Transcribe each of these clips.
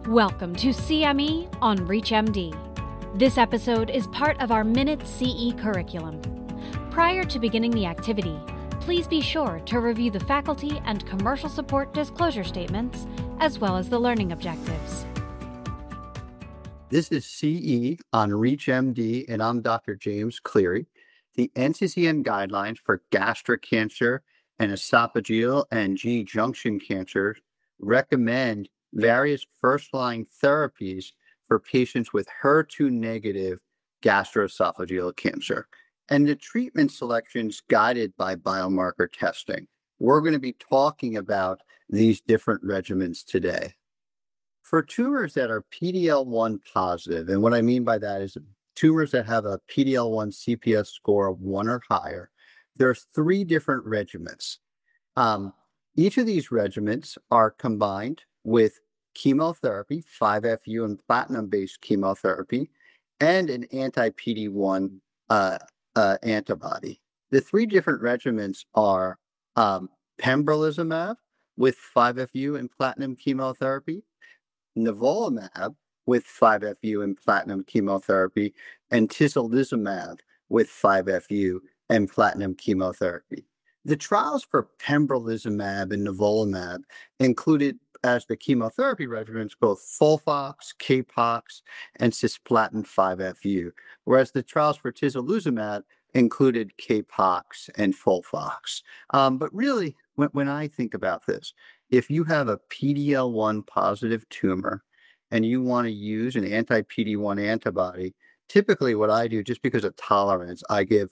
Welcome to CME on ReachMD. This episode is part of our Minute CE curriculum. Prior to beginning the activity, please be sure to review the faculty and commercial support disclosure statements, as well as the learning objectives. This is CE on ReachMD, and I'm Dr. James Cleary. The NCCN guidelines for gastric cancer and esophageal and G-junction cancers recommend various first-line therapies for patients with HER2-negative gastroesophageal cancer, and the treatment selections guided by biomarker testing. We're going to be talking about these different regimens today. For tumors that are PD-L1 positive, and what I mean by that is tumors that have a PD-L1 CPS score of 1 or higher, there's 3 different regimens. Each of these regimens are combined with chemotherapy, 5-FU and platinum-based chemotherapy, and an anti-PD-1 antibody. The 3 different regimens are pembrolizumab with 5-FU and platinum chemotherapy, nivolumab with 5-FU and platinum chemotherapy, and tislelizumab with 5-FU and platinum chemotherapy. The trials for pembrolizumab and nivolumab included as the chemotherapy regimens both FOLFOX, CAPOX, and cisplatin 5-FU, whereas the trials for tislelizumab included CAPOX and FOLFOX. But really, when I think about this, if you have a PD-L1 positive tumor and you want to use an anti-PD-1 antibody, typically what I do, just because of tolerance, I give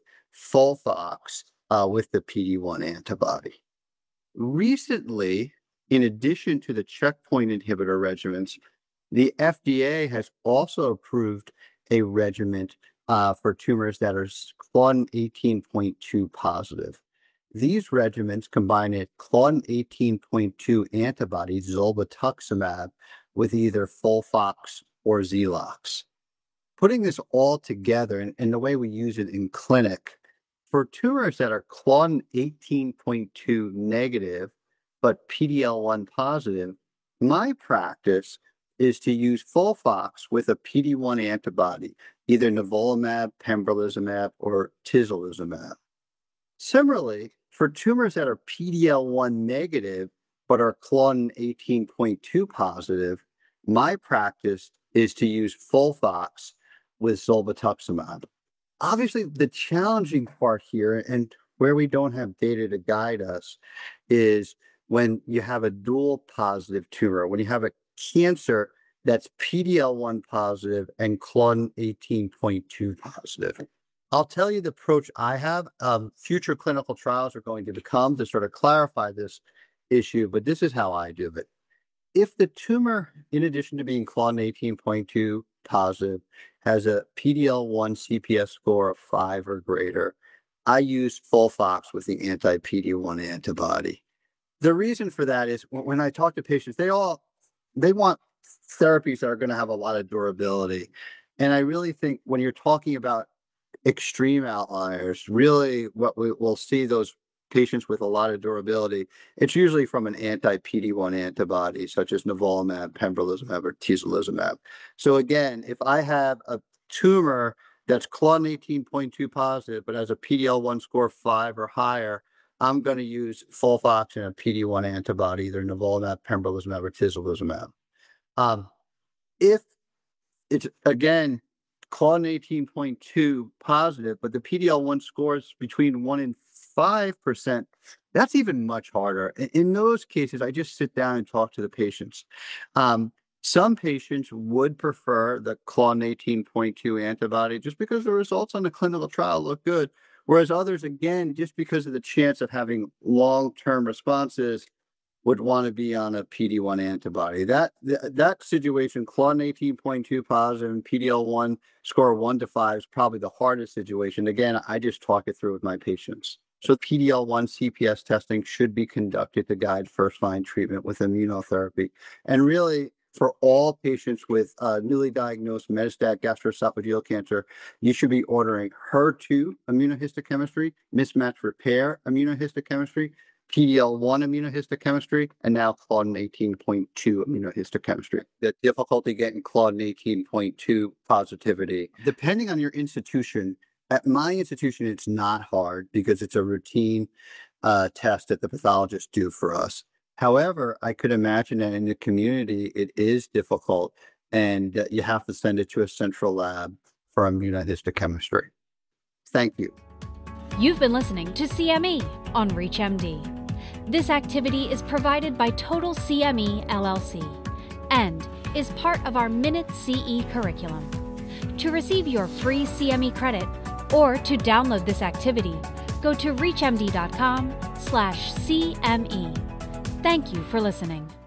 FOLFOX with the PD-1 antibody. Recently, in addition to the checkpoint inhibitor regimens, the FDA has also approved a regimen for tumors that are Claudin 18.2 positive. These regimens combine a Claudin 18.2 antibody, zolbetuximab, with either FOLFOX or XELOX. Putting this all together, and the way we use it in clinic, for tumors that are Claudin 18.2 negative, but PD-L1 positive, my practice is to use FOLFOX with a PD-1 antibody, either nivolumab, pembrolizumab, or tislelizumab. Similarly, for tumors that are PD-L1 negative, but are Claudin 18.2 positive, my practice is to use FOLFOX with zolbetuximab. Obviously, the challenging part here, and where we don't have data to guide us, is when you have a dual positive tumor, when you have a cancer that's PD-L1 positive and Claudin 18.2 positive. I'll tell you the approach I have. Future clinical trials are going to come to sort of clarify this issue, but this is how I do it. If the tumor, in addition to being Claudin 18.2 positive, has a PD-L1 CPS score of 5 or greater, I use FOLFOX with the anti-PD-1 antibody. The reason for that is when I talk to patients, they want therapies that are going to have a lot of durability. And I really think when you're talking about extreme outliers, really what we'll see those patients with a lot of durability, it's usually from an anti-PD-1 antibody, such as nivolumab, pembrolizumab, or tislelizumab. So again, if I have a tumor that's Claudin 18.2 positive, but has a PD-L1 score of 5 or higher, I'm going to use FOLFOX and a PD-1 antibody, either nivolumab, pembrolizumab, or tislelizumab. If it's, again, Claudin 18.2 positive, but the PD-L1 scores between 1 and 5%, that's even much harder. In those cases, I just sit down and talk to the patients. Some patients would prefer the Claudin 18.2 antibody just because the results on the clinical trial look good, whereas others, again, just because of the chance of having long-term responses, would want to be on a PD-1 antibody. That situation, Claudin 18.2 positive and PD-L1 score 1 to 5 is probably the hardest situation. Again, I just talk it through with my patients. So PD-L1 CPS testing should be conducted to guide first-line treatment with immunotherapy. And really, for all patients with newly diagnosed metastatic gastroesophageal cancer, you should be ordering HER2 immunohistochemistry, mismatch repair immunohistochemistry, PD-L1 immunohistochemistry, and now Claudin 18.2 immunohistochemistry. The difficulty getting Claudin 18.2 positivity, depending on your institution. At my institution, it's not hard because it's a routine test that the pathologists do for us. However, I could imagine that in the community, it is difficult, and you have to send it to a central lab for immunohistochemistry. Thank you. You've been listening to CME on ReachMD. This activity is provided by Total CME LLC and is part of our Minute CE curriculum. To receive your free CME credit or to download this activity, go to reachmd.com/CME. Thank you for listening.